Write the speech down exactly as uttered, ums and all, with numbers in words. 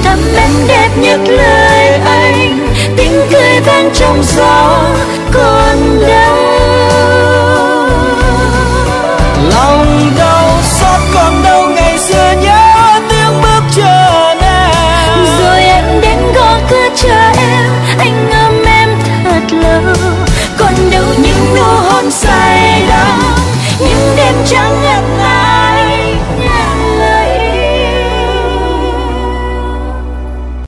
ấm em đẹp nhất lời anh, tiếng cười vang trong gió còn đâu. Lòng đau xót còn đâu, ngày xưa nhớ tiếng bước chân em. Rồi em đến gõ cửa chờ em, anh ôm em thật lâu. Còn đâu những nụ hôn say đắm, những đêm trắng